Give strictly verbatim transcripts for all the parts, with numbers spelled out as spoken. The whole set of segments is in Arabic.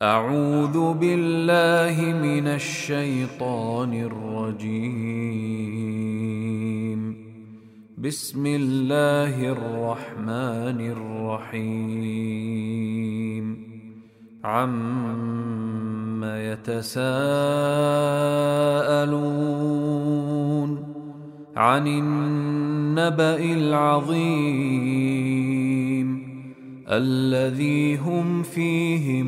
أعوذ بالله من الشيطان الرجيم. بسم الله الرحمن الرحيم. عم يتساءلون عن النبأ العظيم الذي هم فيه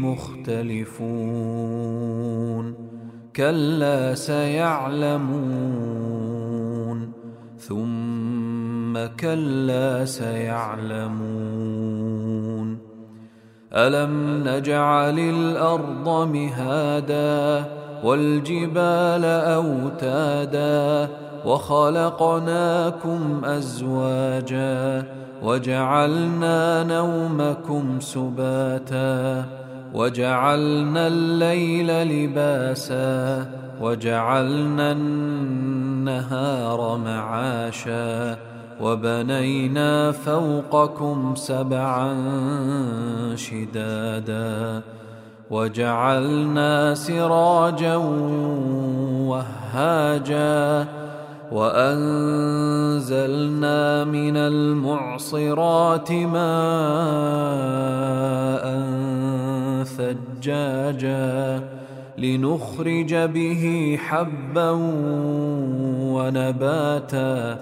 مختلفون. كلا سيعلمون ثم كلا سيعلمون. ألم نجعل الأرض مهادا والجبال أوتادا وخلقناكم أزواجا وجعلنا نومكم سباتا وجعلنا الليل لباسا وجعلنا النهار معاشا وبنينا فوقكم سبعا شدادا وجعلنا سراجا وهاجا وأنزلنا من المعصرات ماء ثجاجا لنخرج به حبا ونباتا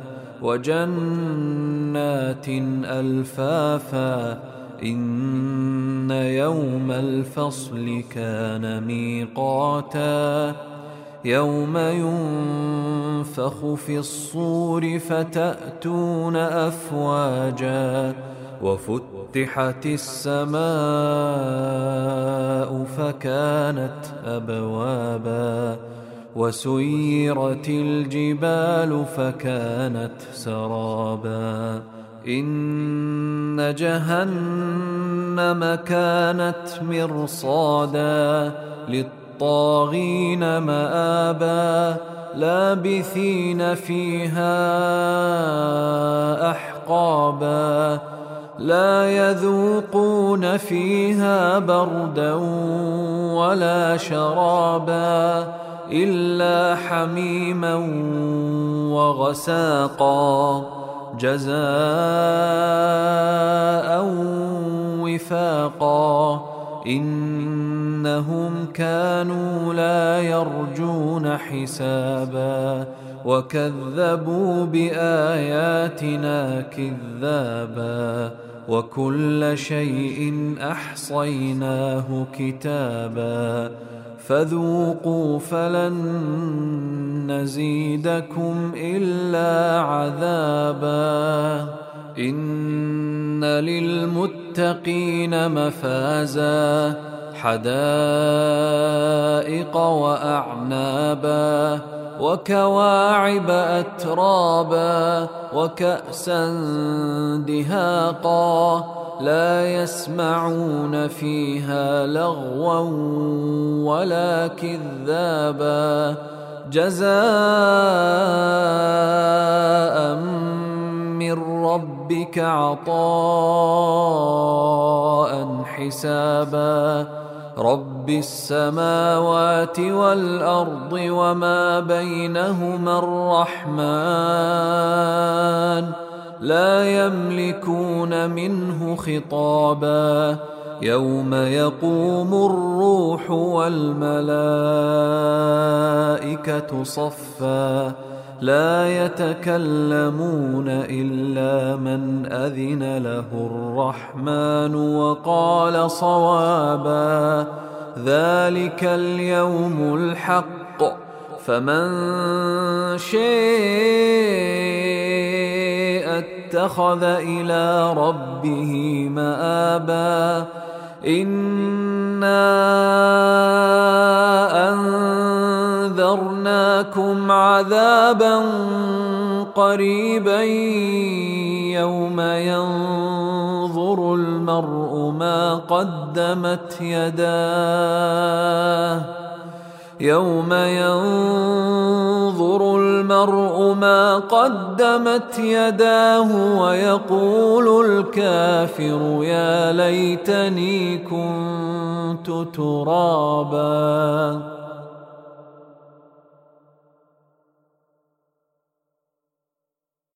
وجنات ألفافا. إن يوم الفصل كان ميقاتا يوم ينفخ في الصور فتأتون أفواجا وفتحت السماء فكانت أبوابا وسيرت الجبال فكانت سرابا. إن جهنم كانت مرصادا للطاغين مآبا لابثين فيها أحقابا لا يذوقون فيها بردا ولا شرابا إلا حميما وغساقا جزاء وفاقا. إنهم كانوا لا يرجون حسابا وكذبوا بآياتنا كذابا وكل شيء أحصيناه كتابا فذوقوا فلن نزيدكم إلا عذابا. إن للمتقين مفازا حدائق وأعنابا وكواعب أترابا وكأسا دهاقا لا يسمعون فيها لغوا ولا كذابا جزاء من ربك عطاء حسابا. رب السماوات والأرض وما بينهما الرحمن لا يملكون منه خطابا. يوم يقوم الروح والملائكة صفا لا يتكلمون إلا من أذن له الرحمن وقال صوابا. ذلك اليوم الحق فمن شاء اتخذ إلى ربه مآبا. إنا أنذرناكم عذابا قريبا يوم ينظر المرء ما قدمت يداه يوم ينظر المرء ما قدمت يداه ويقول الكافر يا ليتني كنت كنت ترابا